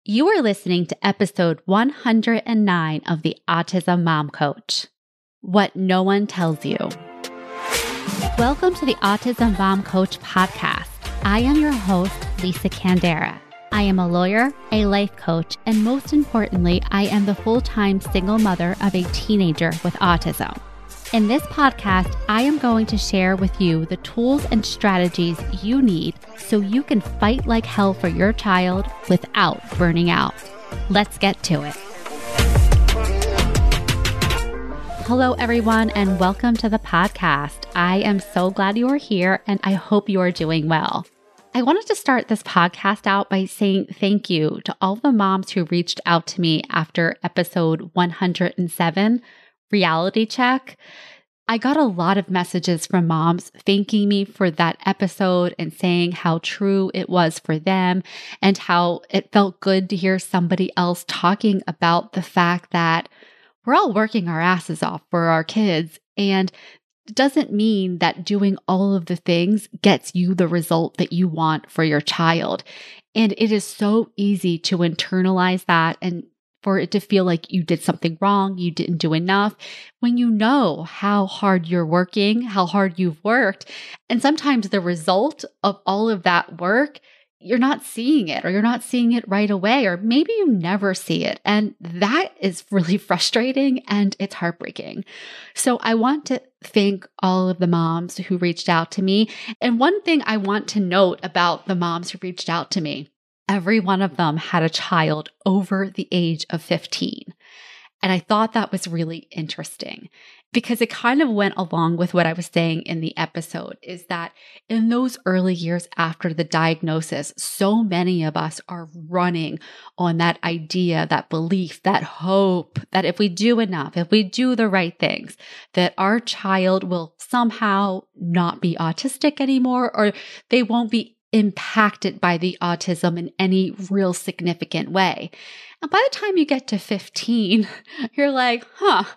You are listening to episode 109 of the Autism Mom Coach. What no one tells you. Welcome to the Autism Mom Coach podcast. I am your host, Lisa Candera. I am a lawyer, a life coach, and most importantly, I am the full-time single mother of a teenager with autism. In this podcast, I am going to share with you the tools and strategies you need so you can fight like hell for your child without burning out. Let's get to it. Hello, everyone, and welcome to the podcast. I am so glad you are here, and I hope you are doing well. I wanted to start this podcast out by saying thank you to all the moms who reached out to me after episode 107, Reality Check. I got a lot of messages from moms thanking me for that episode and saying how true it was for them and how it felt good to hear somebody else talking about the fact that we're all working our asses off for our kids, and it doesn't mean that doing all of the things gets you the result that you want for your child. And it is so easy to internalize that and for it to feel like you did something wrong, you didn't do enough, when you know how hard you're working, how hard you've worked. And sometimes the result of all of that work, you're not seeing it, or you're not seeing it right away, or maybe you never see it. And that is really frustrating and it's heartbreaking. So I want to thank all of the moms who reached out to me. And one thing I want to note about the moms who reached out to me, every one of them had a child over the age of 15. And I thought that was really interesting because it kind of went along with what I was saying in the episode, is that in those early years after the diagnosis, so many of us are running on that idea, that belief, that hope that if we do enough, if we do the right things, that our child will somehow not be autistic anymore, or they won't be impacted by the autism in any real significant way. And by the time you get to 15, you're like,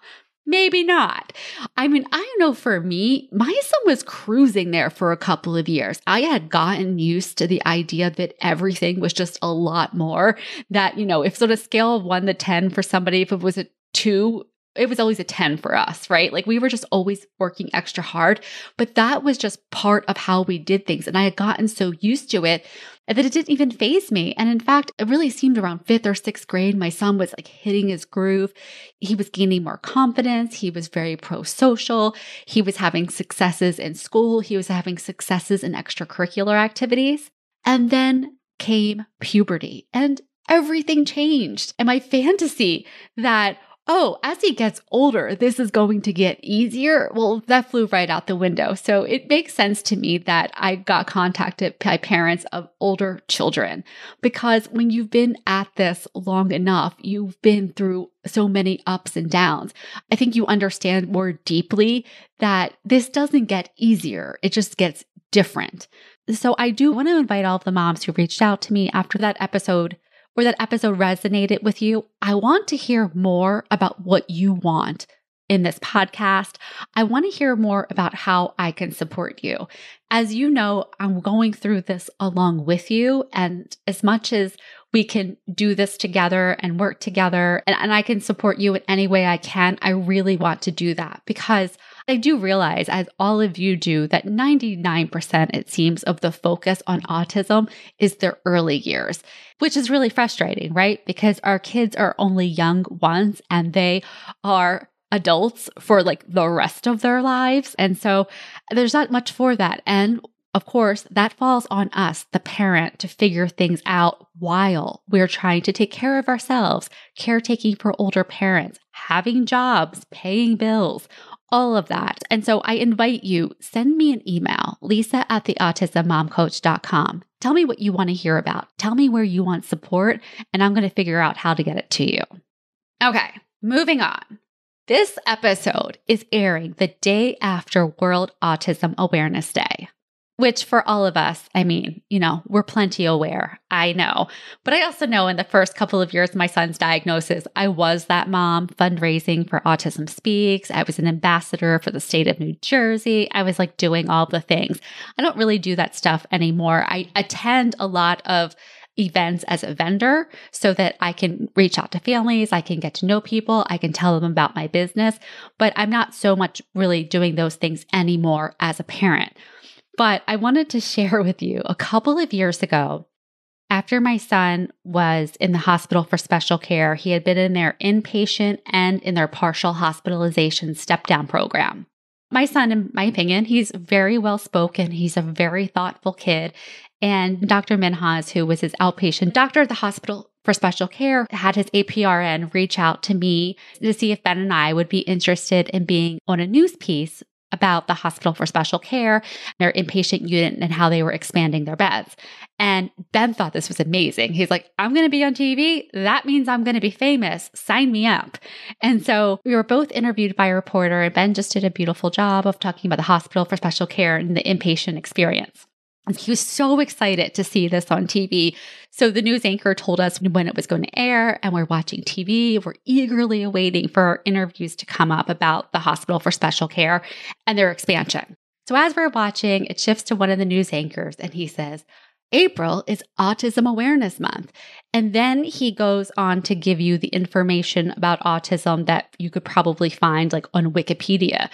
maybe not. I mean, I know for me, my son was cruising there for a couple of years. I had gotten used to the idea that everything was just a lot more, that, if on a scale of 1 to 10 for somebody, if it was a 2, it was always a 10 for us, right? Like we were just always working extra hard, but that was just part of how we did things. And I had gotten so used to it that it didn't even faze me. And in fact, it really seemed around 5th or 6th grade, my son was like hitting his groove. He was gaining more confidence. He was very pro-social. He was having successes in school. He was having successes in extracurricular activities. And then came puberty and everything changed. And my fantasy that as he gets older, this is going to get easier. Well, that flew right out the window. So it makes sense to me that I got contacted by parents of older children, because when you've been at this long enough, you've been through so many ups and downs. I think you understand more deeply that this doesn't get easier. It just gets different. So I do want to invite all of the moms who reached out to me after that episode, or that episode resonated with you. I want to hear more about what you want in this podcast. I want to hear more about how I can support you. As you know, I'm going through this along with you. And as much as we can do this together and work together, and I can support you in any way I can, I really want to do that, because I do realize, as all of you do, that 99%, it seems, of the focus on autism is their early years, which is really frustrating, right? Because our kids are only young once and they are adults for like the rest of their lives. And so there's not much for that. And of course, that falls on us, the parent, to figure things out while we're trying to take care of ourselves, caretaking for older parents, having jobs, paying bills, all of that. And so I invite you, send me an email, lisa@theautismmomcoach.com. Tell me what you want to hear about. Tell me where you want support, and I'm going to figure out how to get it to you. Okay, moving on. This episode is airing the day after World Autism Awareness Day. Which for all of us, I mean, we're plenty aware, I know. But I also know in the first couple of years of my son's diagnosis, I was that mom fundraising for Autism Speaks. I was an ambassador for the state of New Jersey. I was like doing all the things. I don't really do that stuff anymore. I attend a lot of events as a vendor so that I can reach out to families, I can get to know people, I can tell them about my business, but I'm not so much really doing those things anymore as a parent. But I wanted to share with you a couple of years ago, after my son was in the hospital for special care, he had been in their inpatient and in their partial hospitalization step-down program. My son, in my opinion, he's very well-spoken. He's a very thoughtful kid. And Dr. Minhas, who was his outpatient doctor at the hospital for special care, had his APRN reach out to me to see if Ben and I would be interested in being on a news piece about the hospital for special care, their inpatient unit, and how they were expanding their beds. And Ben thought this was amazing. He's like, I'm going to be on TV. That means I'm going to be famous. Sign me up. And so we were both interviewed by a reporter, and Ben just did a beautiful job of talking about the hospital for special care and the inpatient experience. And he was so excited to see this on TV. So the news anchor told us when it was going to air, and we're watching TV. We're eagerly awaiting for our interviews to come up about the hospital for special care and their expansion. So as we're watching, it shifts to one of the news anchors, and he says, April is Autism Awareness Month. And then he goes on to give you the information about autism that you could probably find like on Wikipedia.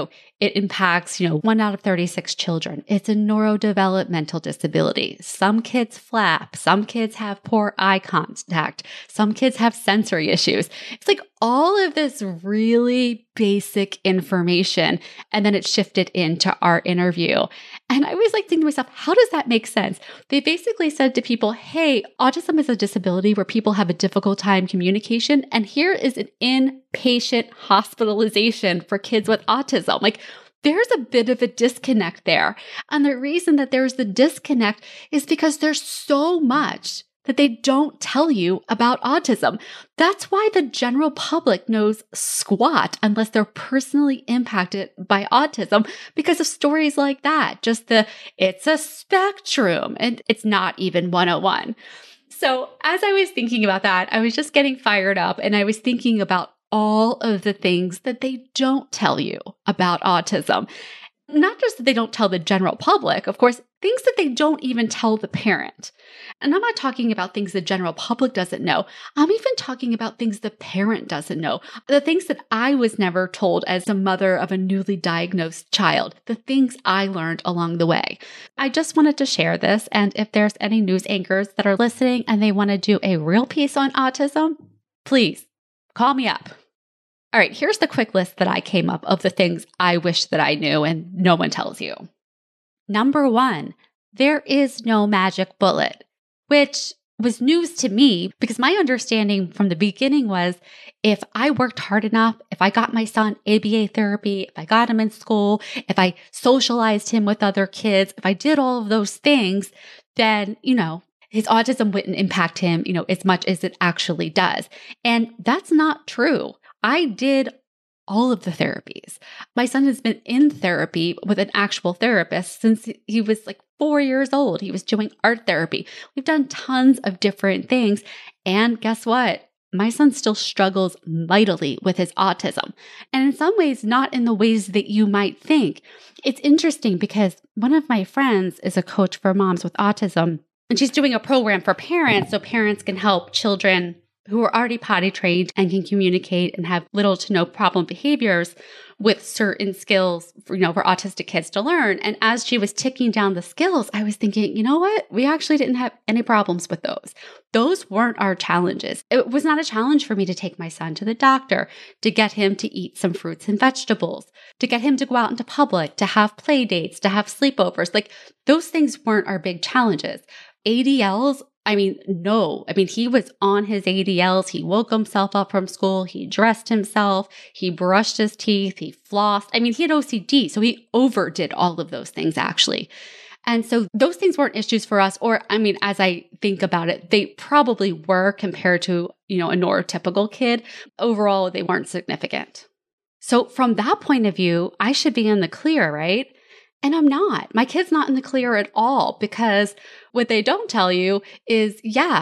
It impacts, 1 out of 36 children. It's a neurodevelopmental disability. Some kids flap. Some kids have poor eye contact. Some kids have sensory issues. It's like all of this really basic information. And then it shifted into our interview. And I was like thinking to myself, how does that make sense? They basically said to people, hey, autism is a disability where people have a difficult time communication. And here is an inpatient hospitalization for kids with autism. Like, there's a bit of a disconnect there. And the reason that there's the disconnect is because there's so much that they don't tell you about autism. That's why the general public knows squat unless they're personally impacted by autism because of stories like that. Just it's a spectrum and it's not even 101. So as I was thinking about that, I was just getting fired up and I was thinking about all of the things that they don't tell you about autism. Not just that they don't tell the general public, of course, things that they don't even tell the parent. And I'm not talking about things the general public doesn't know. I'm even talking about things the parent doesn't know. The things that I was never told as a mother of a newly diagnosed child. The things I learned along the way. I just wanted to share this. And if there's any news anchors that are listening and they want to do a real piece on autism, please call me up. All right, here's the quick list that I came up of the things I wish that I knew and no one tells you. Number 1, there is no magic bullet, which was news to me because my understanding from the beginning was if I worked hard enough, if I got my son ABA therapy, if I got him in school, if I socialized him with other kids, if I did all of those things, then, his autism wouldn't impact him, as much as it actually does. And that's not true. I did all of the therapies. My son has been in therapy with an actual therapist since he was like 4 years old. He was doing art therapy. We've done tons of different things. And guess what? My son still struggles mightily with his autism. And in some ways, not in the ways that you might think. It's interesting because one of my friends is a coach for moms with autism, and she's doing a program for parents so parents can help children who are already potty trained and can communicate and have little to no problem behaviors with certain skills for autistic kids to learn. And as she was ticking down the skills, I was thinking, you know what? We actually didn't have any problems with those. Those weren't our challenges. It was not a challenge for me to take my son to the doctor, to get him to eat some fruits and vegetables, to get him to go out into public, to have play dates, to have sleepovers. Like those things weren't our big challenges. ADLs, no. He was on his ADLs. He woke himself up from school. He dressed himself. He brushed his teeth. He flossed. He had OCD, so he overdid all of those things, actually. And so those things weren't issues for us. Or, as I think about it, they probably were compared to, a neurotypical kid. Overall, they weren't significant. So from that point of view, I should be in the clear, right? And I'm not. My kid's not in the clear at all because what they don't tell you is,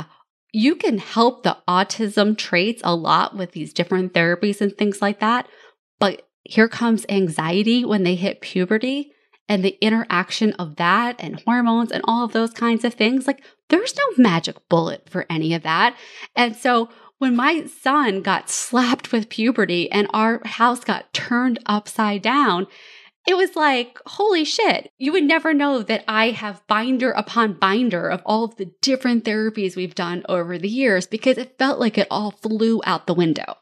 you can help the autism traits a lot with these different therapies and things like that. But here comes anxiety when they hit puberty and the interaction of that and hormones and all of those kinds of things. Like There's no magic bullet for any of that. And so when my son got slapped with puberty and our house got turned upside down, it was like, holy shit, you would never know that I have binder upon binder of all of the different therapies we've done over the years because it felt like it all flew out the window.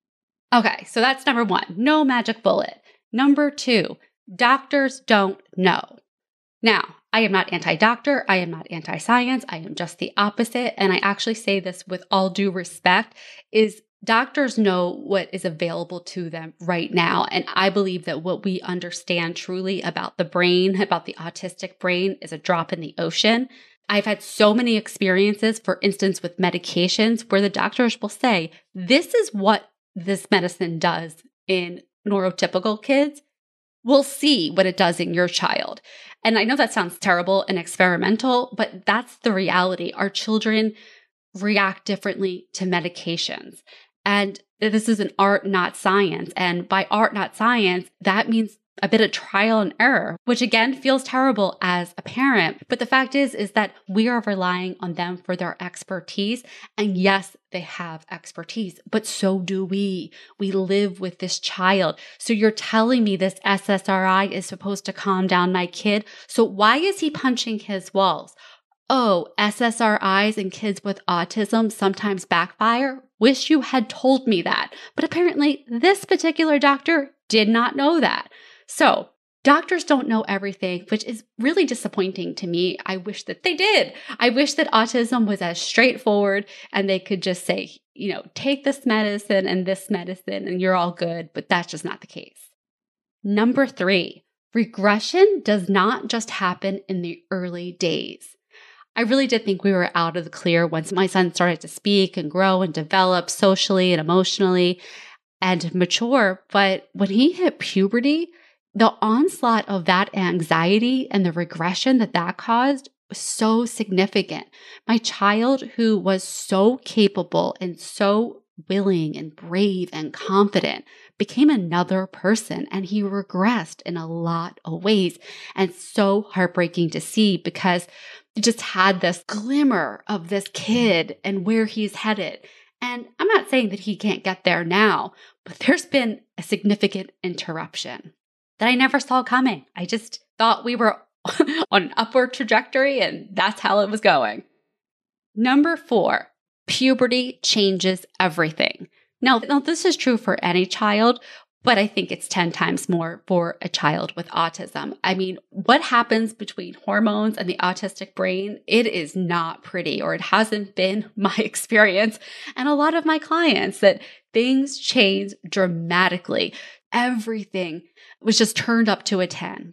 Okay, so that's number one, no magic bullet. Number two, doctors don't know. Now, I am not anti-doctor. I am not anti-science. I am just the opposite. And I actually say this with all due respect, is doctors know what is available to them right now. And I believe that what we understand truly about the brain, about the autistic brain, is a drop in the ocean. I've had so many experiences, for instance, with medications where the doctors will say, this is what this medicine does in neurotypical kids. We'll see what it does in your child. And I know that sounds terrible and experimental, but that's the reality. Our children react differently to medications. And this is an art, not science. And by art, not science, that means a bit of trial and error, which again feels terrible as a parent. But the fact is that we are relying on them for their expertise. And yes, they have expertise, but so do we. We live with this child. So you're telling me this SSRI is supposed to calm down my kid. So why is he punching his walls? Oh, SSRIs in kids with autism sometimes backfire? Wish you had told me that. But apparently this particular doctor did not know that. So doctors don't know everything, which is really disappointing to me. I wish that they did. I wish that autism was as straightforward and they could just say, take this medicine and you're all good, but that's just not the case. Number 3, regression does not just happen in the early days. I really did think we were out of the clear once my son started to speak and grow and develop socially and emotionally and mature. But when he hit puberty, the onslaught of that anxiety and the regression that caused was so significant. My child, who was so capable and so willing and brave and confident, became another person, and he regressed in a lot of ways. And so heartbreaking to see because you just had this glimmer of this kid and where he's headed. And I'm not saying that he can't get there now, but there's been a significant interruption that I never saw coming. I just thought we were on an upward trajectory and that's how it was going. Number 4, puberty changes everything. Now, this is true for any child, but I think it's 10 times more for a child with autism. I mean, what happens between hormones and the autistic brain, it is not pretty, or it hasn't been my experience and a lot of my clients, that things change dramatically. Everything was just turned up to a 10.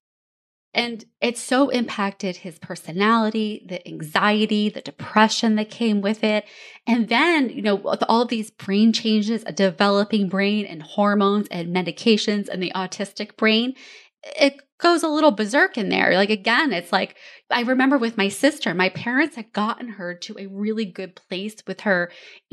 And it so impacted his personality, the anxiety, the depression that came with it. And then, with all these brain changes, a developing brain and hormones and medications and the autistic brain, it goes a little berserk in there. Like, again, it's like, I remember with my sister, my parents had gotten her to a really good place with her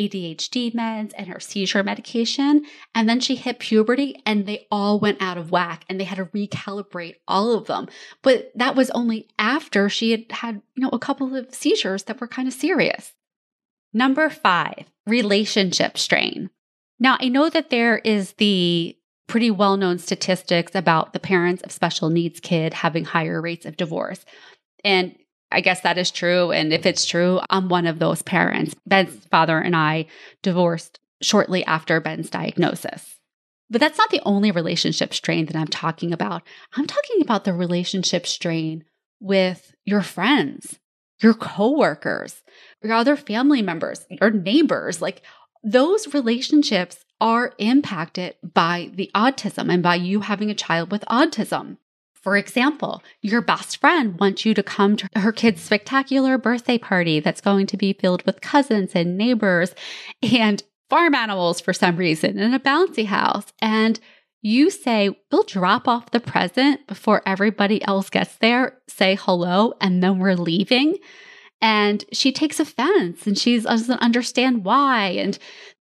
ADHD meds and her seizure medication. And then she hit puberty and they all went out of whack and they had to recalibrate all of them. But that was only after she had a couple of seizures that were kind of serious. Number 5, relationship strain. Now, I know that there is the pretty well-known statistics about the parents of special needs kid having higher rates of divorce. And I guess that is true. And if it's true, I'm one of those parents. Ben's father and I divorced shortly after Ben's diagnosis. But that's not the only relationship strain that I'm talking about. I'm talking about the relationship strain with your friends, your coworkers, your other family members, your neighbors. Like, those relationships are impacted by the autism and by you having a child with autism. For example, your best friend wants you to come to her kid's spectacular birthday party that's going to be filled with cousins and neighbors and farm animals for some reason and a bouncy house. And you say, we'll drop off the present before everybody else gets there, say hello, and then we're leaving. And she takes offense and she doesn't understand why. And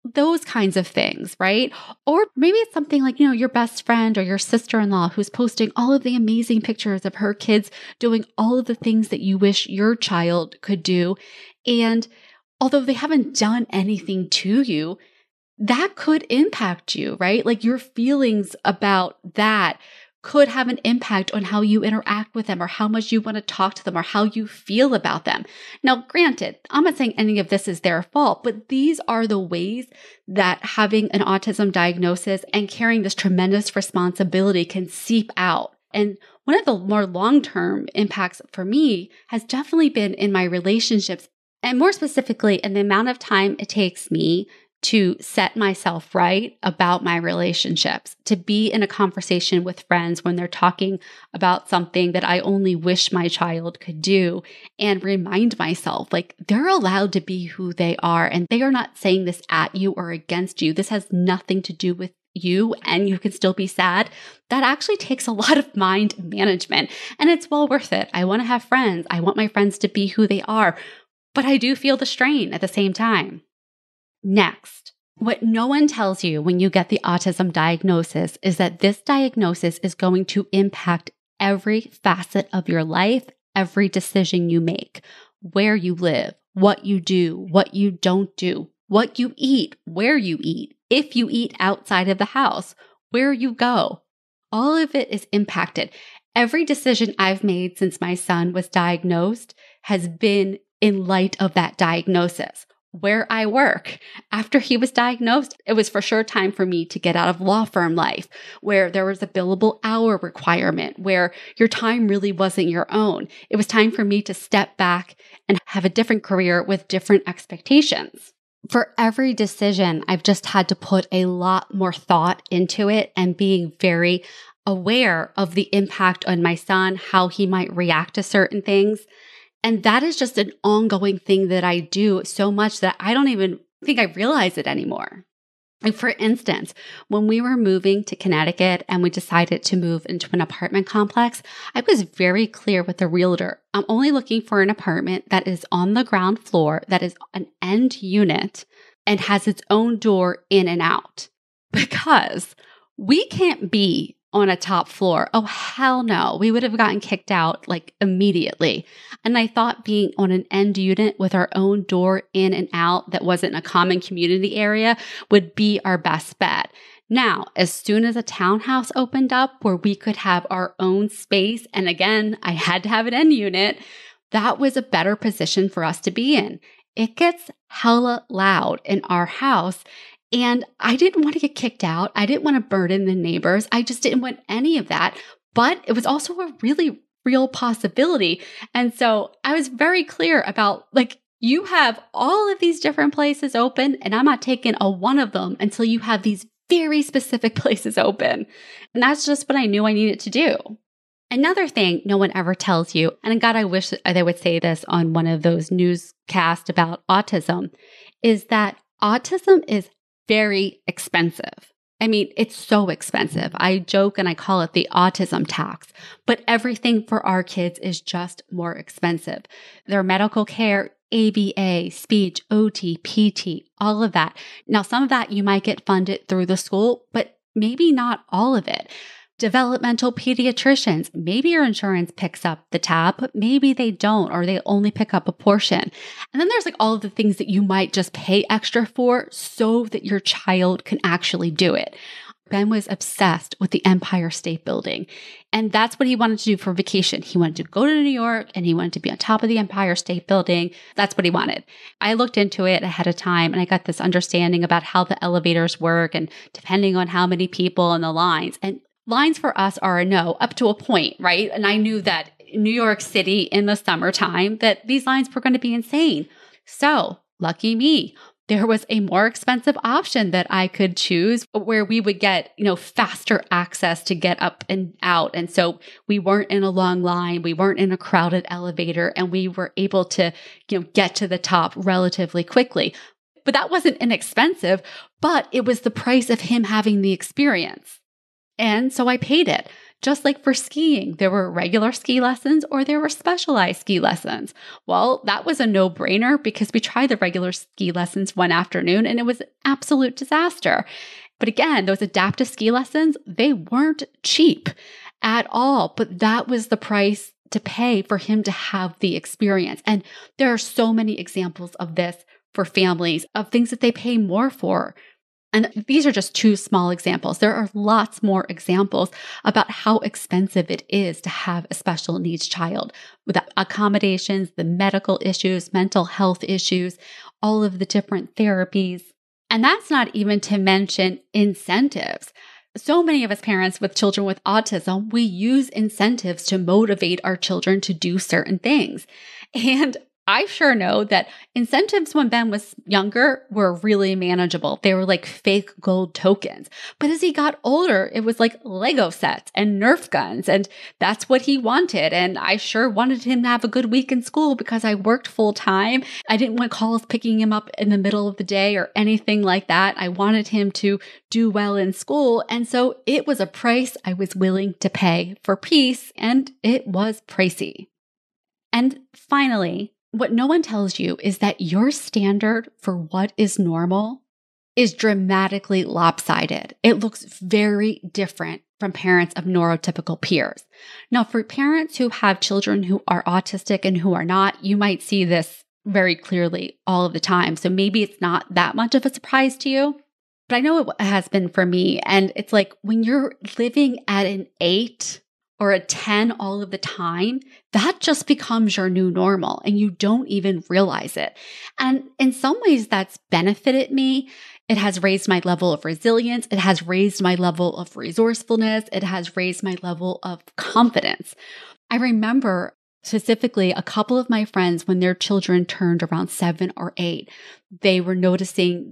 those kinds of things, right? Or maybe it's something like, your best friend or your sister-in-law who's posting all of the amazing pictures of her kids doing all of the things that you wish your child could do. And although they haven't done anything to you, that could impact you, right? Like your feelings about that could have an impact on how you interact with them or how much you want to talk to them or how you feel about them. Now, granted, I'm not saying any of this is their fault, but these are the ways that having an autism diagnosis and carrying this tremendous responsibility can seep out. And one of the more long-term impacts for me has definitely been in my relationships, and more specifically in the amount of time it takes me to set myself right about my relationships, to be in a conversation with friends when they're talking about something that I only wish my child could do, and remind myself, like, they're allowed to be who they are, and they are not saying this at you or against you. This has nothing to do with you, and you can still be sad. That actually takes a lot of mind management, and it's well worth it. I want to have friends. I want my friends to be who they are, but I do feel the strain at the same time. Next, what no one tells you when you get the autism diagnosis is that this diagnosis is going to impact every facet of your life, every decision you make, where you live, what you do, what you don't do, what you eat, where you eat, if you eat outside of the house, where you go. All of it is impacted. Every decision I've made since my son was diagnosed has been in light of that diagnosis. Where I work. After he was diagnosed, it was for sure time for me to get out of law firm life, where there was a billable hour requirement, where your time really wasn't your own. It was time for me to step back and have a different career with different expectations. For every decision, I've just had to put a lot more thought into it and being very aware of the impact on my son, how he might react to certain things. And that is just an ongoing thing that I do so much that I don't even think I realize it anymore. Like for instance, when we were moving to Connecticut and we decided to move into an apartment complex, I was very clear with the realtor. I'm only looking for an apartment that is on the ground floor, that is an end unit, and has its own door in and out. Because we can't be on a top floor. Oh, hell no. We would have gotten kicked out like immediately. And I thought being on an end unit with our own door in and out that wasn't a common community area would be our best bet. Now, as soon as a townhouse opened up where we could have our own space, and again, I had to have an end unit, that was a better position for us to be in. It gets hella loud in our house. And I didn't want to get kicked out. I didn't want to burden the neighbors. I just didn't want any of that. But it was also a really real possibility. And so I was very clear about, like, you have all of these different places open, and I'm not taking a one of them until you have these very specific places open. And that's just what I knew I needed to do. Another thing no one ever tells you, and God, I wish they would say this on one of those newscasts about autism, is that autism is very expensive. I mean, it's so expensive. I joke and I call it the autism tax, but everything for our kids is just more expensive. Their medical care, ABA, speech, OT, PT, all of that. Now, some of that you might get funded through the school, but maybe not all of it. Developmental pediatricians, maybe your insurance picks up the tab, but maybe they don't, or they only pick up a portion. And then there's like all of the things that you might just pay extra for so that your child can actually do it. Ben was obsessed with the Empire State Building, and that's what he wanted to do for vacation. He wanted to go to New York and he wanted to be on top of the Empire State Building. That's what he wanted. I looked into it ahead of time and I got this understanding about how the elevators work and depending on how many people and the lines. And lines for us are a no up to a point, right? And I knew that in New York City in the summertime that these lines were going to be insane. So lucky me, there was a more expensive option that I could choose where we would get, faster access to get up and out. And so we weren't in a long line. We weren't in a crowded elevator and we were able to, get to the top relatively quickly. But that wasn't inexpensive, but it was the price of him having the experience. And so I paid it. Just like for skiing, there were regular ski lessons or there were specialized ski lessons. Well, that was a no-brainer because we tried the regular ski lessons one afternoon and it was an absolute disaster. But again, those adaptive ski lessons, they weren't cheap at all, but that was the price to pay for him to have the experience. And there are so many examples of this for families, of things that they pay more for. And these are just two small examples. There are lots more examples about how expensive it is to have a special needs child, with the accommodations, the medical issues, mental health issues, all of the different therapies. And that's not even to mention incentives. So many of us parents with children with autism, we use incentives to motivate our children to do certain things. And I sure know that incentives when Ben was younger were really manageable. They were like fake gold tokens. But as he got older, it was like Lego sets and Nerf guns. And that's what he wanted. And I sure wanted him to have a good week in school because I worked full time. I didn't want calls picking him up in the middle of the day or anything like that. I wanted him to do well in school. And so it was a price I was willing to pay for peace. And it was pricey. And finally, what no one tells you is that your standard for what is normal is dramatically lopsided. It looks very different from parents of neurotypical peers. Now, for parents who have children who are autistic and who are not, you might see this very clearly all of the time. So maybe it's not that much of a surprise to you, but I know it has been for me. And it's like when you're living at an 8 or a 10 all of the time, that just becomes your new normal and you don't even realize it. And in some ways that's benefited me. It has raised my level of resilience. It has raised my level of resourcefulness. It has raised my level of confidence. I remember specifically a couple of my friends when their children turned around 7 or 8, they were noticing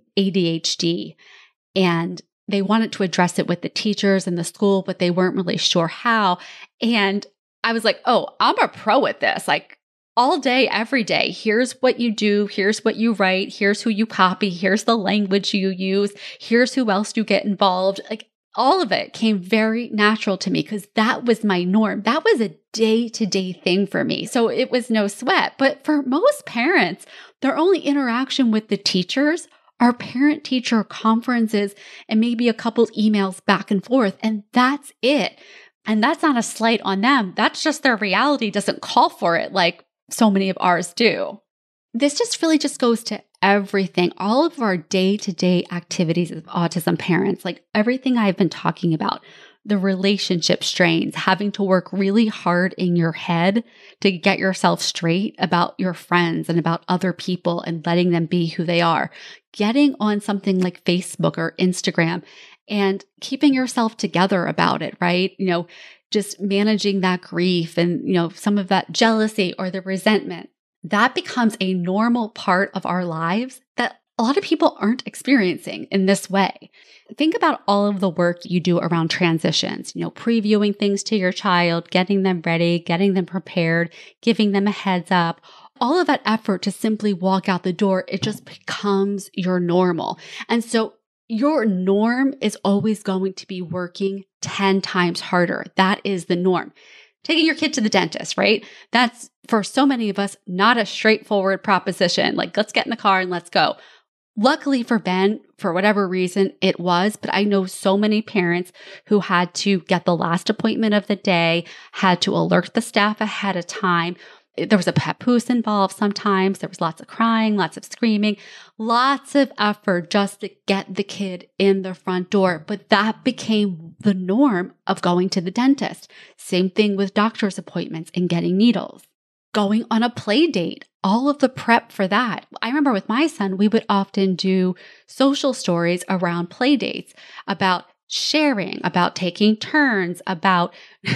ADHD and they wanted to address it with the teachers in the school, but they weren't really sure how. And I was like, oh, I'm a pro at this. Like all day, every day, here's what you do. Here's what you write. Here's who you copy. Here's the language you use. Here's who else you get involved. Like all of it came very natural to me because that was my norm. That was a day-to-day thing for me. So it was no sweat. But for most parents, their only interaction with the teachers are parent-teacher conferences and maybe a couple emails back and forth, and that's it. And that's not a slight on them. That's just their reality doesn't call for it like so many of ours do. This just really just goes to everything, all of our day-to-day activities as autism parents, like everything I've been talking about, the relationship strains, having to work really hard in your head to get yourself straight about your friends and about other people and letting them be who they are, getting on something like Facebook or Instagram and keeping yourself together about it, right? Just managing that grief and, some of that jealousy or the resentment. That becomes a normal part of our lives that a lot of people aren't experiencing in this way. Think about all of the work you do around transitions, previewing things to your child, getting them ready, getting them prepared, giving them a heads up. All of that effort to simply walk out the door, it just becomes your normal. And so your norm is always going to be working 10 times harder. That is the norm. Taking your kid to the dentist, right? That's for so many of us, not a straightforward proposition. Like, let's get in the car and let's go. Luckily for Ben, for whatever reason, it was, but I know so many parents who had to get the last appointment of the day, had to alert the staff ahead of time. There was a papoose involved sometimes. There was lots of crying, lots of screaming, lots of effort just to get the kid in the front door. But that became the norm of going to the dentist. Same thing with doctor's appointments and getting needles. Going on a play date, all of the prep for that. I remember with my son, we would often do social stories around play dates about sharing, about taking turns, about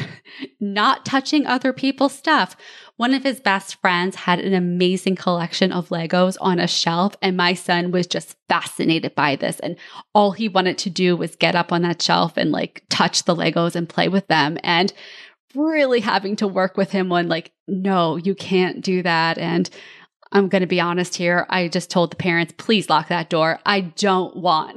not touching other people's stuff. One of his best friends had an amazing collection of Legos on a shelf, and my son was just fascinated by this. And all he wanted to do was get up on that shelf and touch the Legos and play with them. And really having to work with him on no, you can't do that. And I'm going to be honest here. I just told the parents, please lock that door. I don't want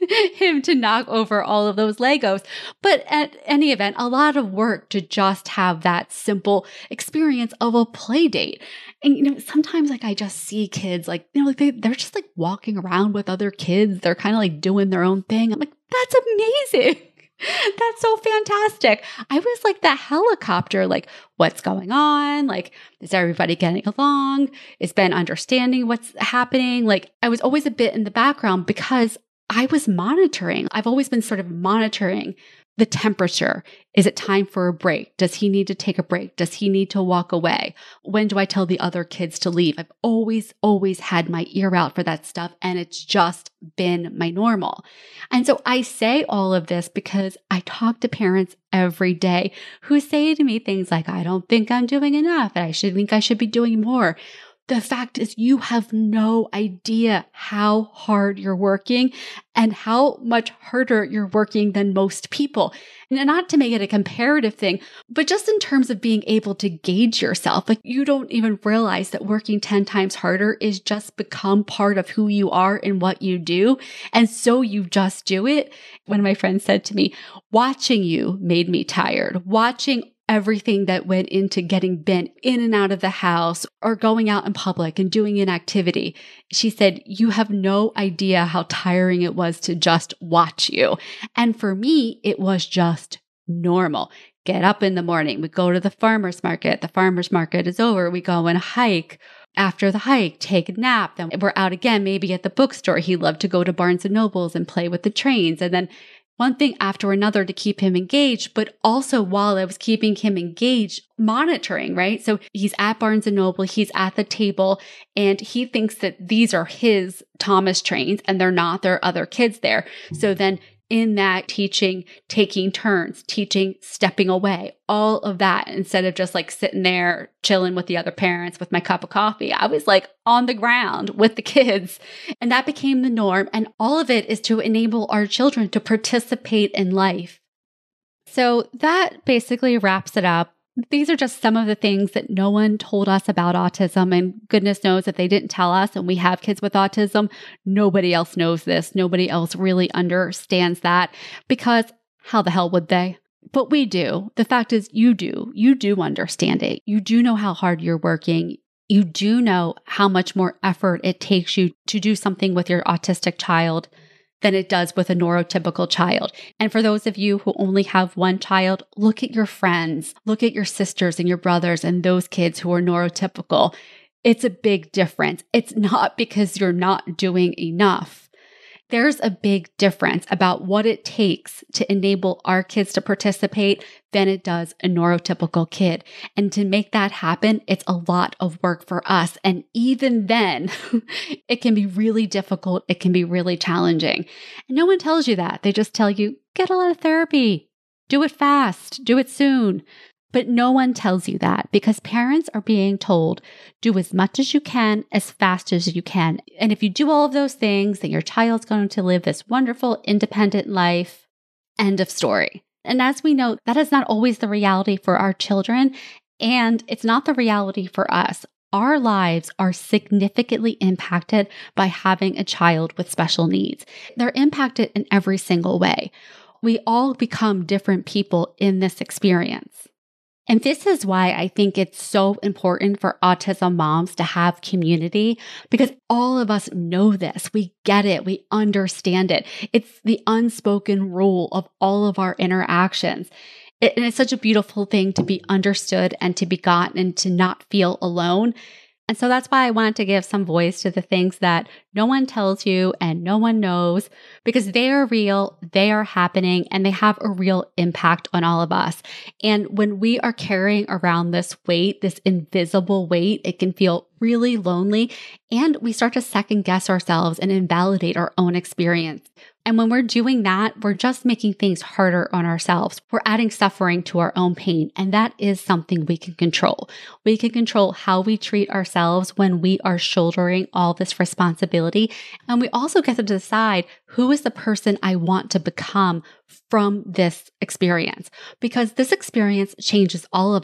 him to knock over all of those Legos. But at any event, a lot of work to just have that simple experience of a play date. And, sometimes I just see kids they're just walking around with other kids. They're kind of doing their own thing. I'm like, that's amazing. That's so fantastic. I was like the helicopter, what's going on? Is everybody getting along? Is Ben understanding what's happening? I was always a bit in the background because I was monitoring. I've always been sort of monitoring the temperature. Is it time for a break? Does he need to take a break? Does he need to walk away? When do I tell the other kids to leave? I've always had my ear out for that stuff, and it's just been my normal. And so I say all of this because I talk to parents every day who say to me things like, I don't think I'm doing enough, and I should be doing more. The fact is, you have no idea how hard you're working and how much harder you're working than most people. And not to make it a comparative thing, but just in terms of being able to gauge yourself, you don't even realize that working 10 times harder is just become part of who you are and what you do. And so you just do it. One of my friends said to me, watching you made me tired. Watching everything that went into getting Ben in and out of the house or going out in public and doing an activity. She said, you have no idea how tiring it was to just watch you. And for me, it was just normal. Get up in the morning. We go to the farmer's market. The farmer's market is over. We go and hike. After the hike, take a nap. Then we're out again, maybe at the bookstore. He loved to go to Barnes and Nobles and play with the trains. And then one thing after another to keep him engaged, but also while I was keeping him engaged, monitoring, right? So he's at Barnes and Noble, he's at the table, and he thinks that these are his Thomas trains, and they're not, there are other kids there. So then in that teaching, taking turns, teaching, stepping away, all of that, instead of just sitting there chilling with the other parents with my cup of coffee, I was on the ground with the kids. And that became the norm. And all of it is to enable our children to participate in life. So that basically wraps it up. These are just some of the things that no one told us about autism. And goodness knows if they didn't tell us and we have kids with autism, nobody else knows this. Nobody else really understands that, because how the hell would they? But we do. The fact is, you do. You do understand it. You do know how hard you're working. You do know how much more effort it takes you to do something with your autistic child than it does with a neurotypical child. And for those of you who only have one child, look at your friends, look at your sisters and your brothers and those kids who are neurotypical. It's a big difference. It's not because you're not doing enough. There's a big difference about what it takes to enable our kids to participate than it does a neurotypical kid. And to make that happen, it's a lot of work for us. And even then, it can be really difficult. It can be really challenging. And no one tells you that. They just tell you, get a lot of therapy, do it fast, do it soon. But no one tells you that, because parents are being told, do as much as you can, as fast as you can. And if you do all of those things, then your child's going to live this wonderful, independent life. End of story. And as we know, that is not always the reality for our children, and it's not the reality for us. Our lives are significantly impacted by having a child with special needs. They're impacted in every single way. We all become different people in this experience. And this is why I think it's so important for autism moms to have community, because all of us know this. We get it. We understand it. It's the unspoken rule of all of our interactions. And it's such a beautiful thing to be understood and to be gotten and to not feel alone. And so that's why I wanted to give some voice to the things that no one tells you and no one knows, because they are real, they are happening, and they have a real impact on all of us. And when we are carrying around this weight, this invisible weight, it can feel really lonely, and we start to second guess ourselves and invalidate our own experience. And when we're doing that, we're just making things harder on ourselves. We're adding suffering to our own pain. And that is something we can control. We can control how we treat ourselves when we are shouldering all this responsibility. And we also get to decide who is the person I want to become from this experience. Because this experience changes all of us.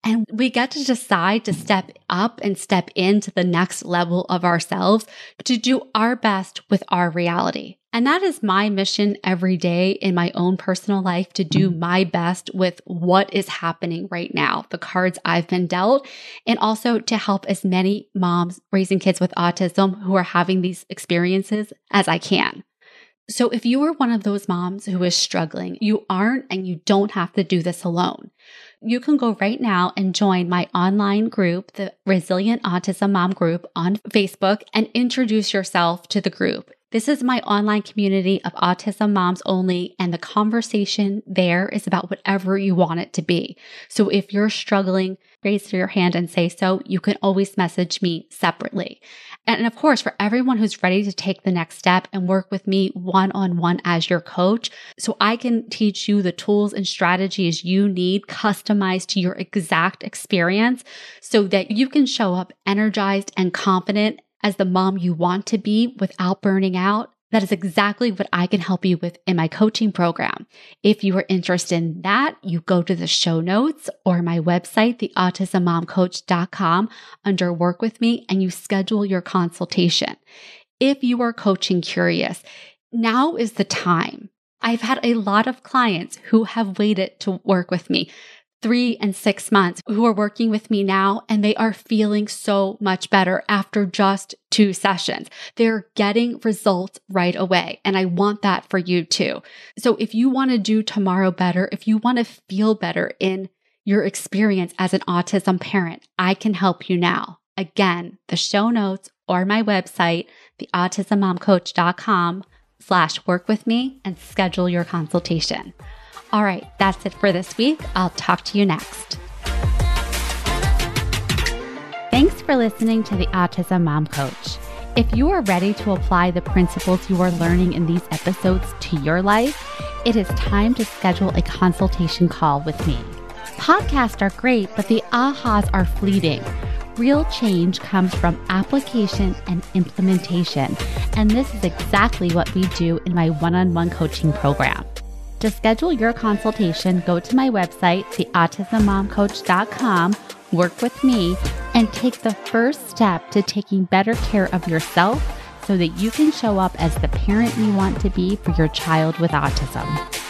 And we get to decide to step up and step into the next level of ourselves to do our best with our reality. And that is my mission every day in my own personal life, to do my best with what is happening right now, the cards I've been dealt, and also to help as many moms raising kids with autism who are having these experiences as I can. So if you are one of those moms who is struggling, you aren't and you don't have to do this alone. You can go right now and join my online group, the Resilient Autism Mom Group on Facebook, and introduce yourself to the group. This is my online community of autism moms only, and the conversation there is about whatever you want it to be. So if you're struggling, raise your hand and say so. You can always message me separately. And of course, for everyone who's ready to take the next step and work with me one-on-one as your coach, so I can teach you the tools and strategies you need customized to your exact experience so that you can show up energized and confident as the mom you want to be without burning out. That is exactly what I can help you with in my coaching program. If you are interested in that, you go to the show notes or my website, theautismmomcoach.com, under Work With Me, and you schedule your consultation. If you are coaching curious, now is the time. I've had a lot of clients who have waited to work with me 3 and 6 months who are working with me now, and they are feeling so much better after just 2 sessions. They're getting results right away. And I want that for you too. So if you want to do tomorrow better, if you want to feel better in your experience as an autism parent, I can help you now. Again, the show notes or my website, theautismmomcoach.com/workwithme, and schedule your consultation. All right, that's it for this week. I'll talk to you next. Thanks for listening to the Autism Mom Coach. If you are ready to apply the principles you are learning in these episodes to your life, it is time to schedule a consultation call with me. Podcasts are great, but the ahas are fleeting. Real change comes from application and implementation, and this is exactly what we do in my one-on-one coaching program. To schedule your consultation, go to my website, theautismmomcoach.com, work with me, and take the first step to taking better care of yourself so that you can show up as the parent you want to be for your child with autism.